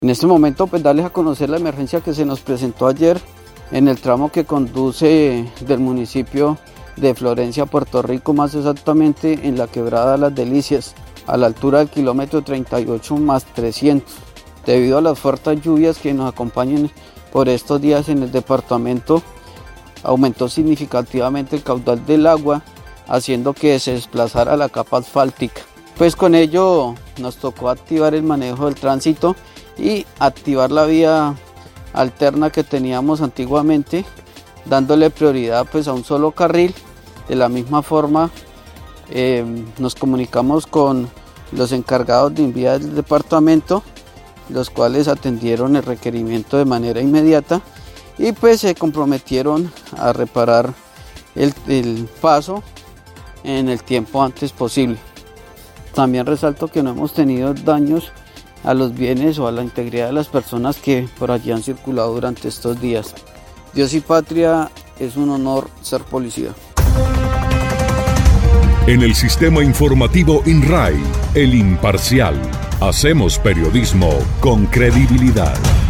En este momento, pues darles a conocer la emergencia que se nos presentó ayer en el tramo que conduce del municipio de Florencia a Puerto Rico, más exactamente en la quebrada Las Delicias, a la altura del kilómetro 38 más 300. Debido a las fuertes lluvias que nos acompañan por estos días en el departamento, aumentó significativamente el caudal del agua, haciendo que se desplazara la capa asfáltica. Pues con ello nos tocó activar el manejo del tránsito y activar la vía alterna que teníamos antiguamente, dándole prioridad pues a un solo carril. De la misma forma nos comunicamos con los encargados de vías del departamento, los cuales atendieron el requerimiento de manera inmediata y pues se comprometieron a reparar el paso en el tiempo antes posible. También resalto que no hemos tenido daños a los bienes o a la integridad de las personas que por allí han circulado durante estos días. Dios y patria, es un honor ser policía. En el sistema informativo INRAI, El Imparcial, hacemos periodismo con credibilidad.